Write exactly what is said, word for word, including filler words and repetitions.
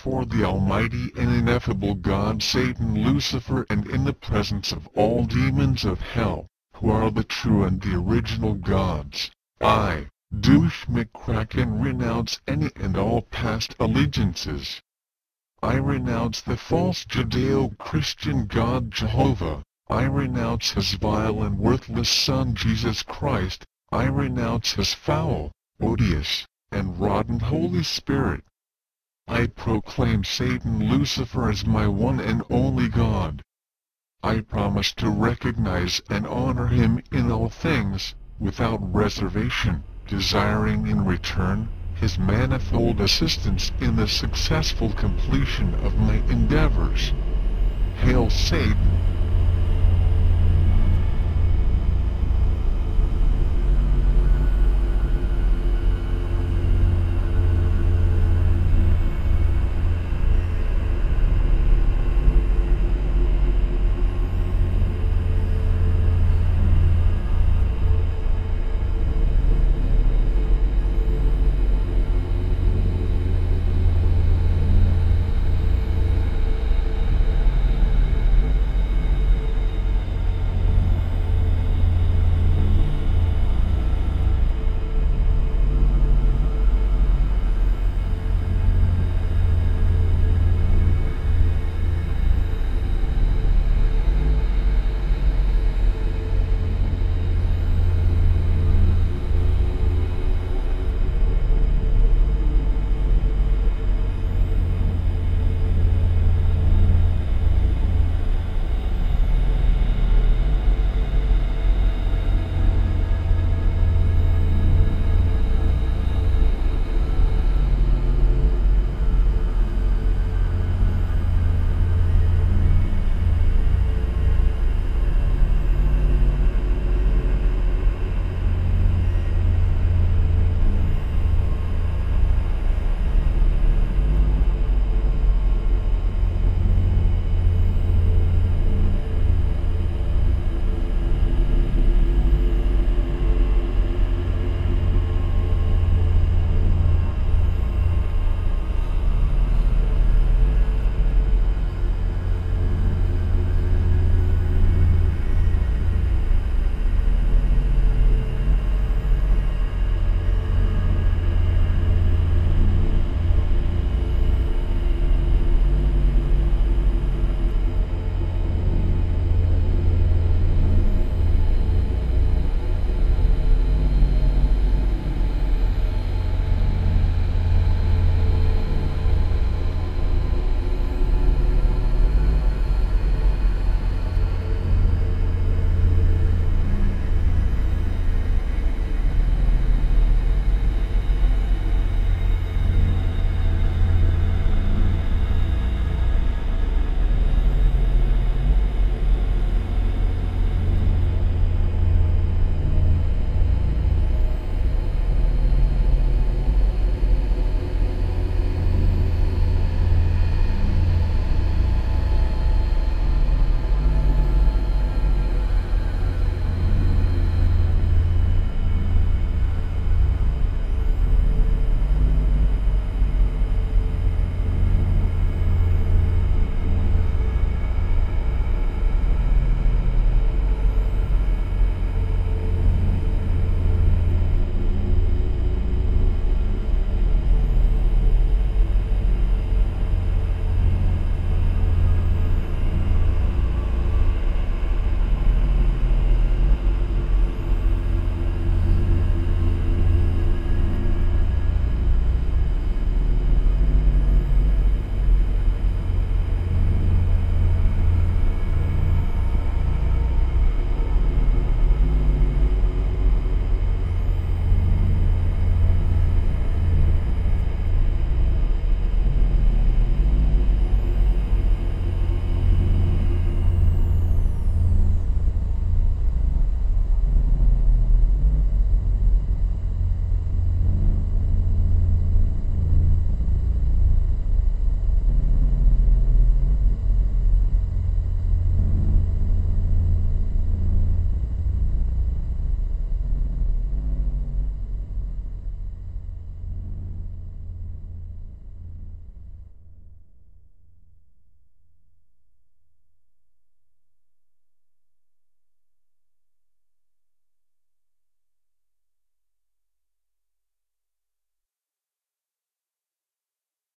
before the almighty and ineffable God Satan Lucifer and in the presence of all demons of hell, who are the true and the original gods, I, Douche McCracken, renounce any and all past allegiances. I renounce the false Judeo-Christian God Jehovah. I renounce his vile and worthless Son Jesus Christ. I renounce his foul, odious, and rotten Holy Spirit. I proclaim Satan Lucifer as my one and only God. I promise to recognize and honor him in all things, without reservation, desiring in return his manifold assistance in the successful completion of my endeavors. Hail Satan!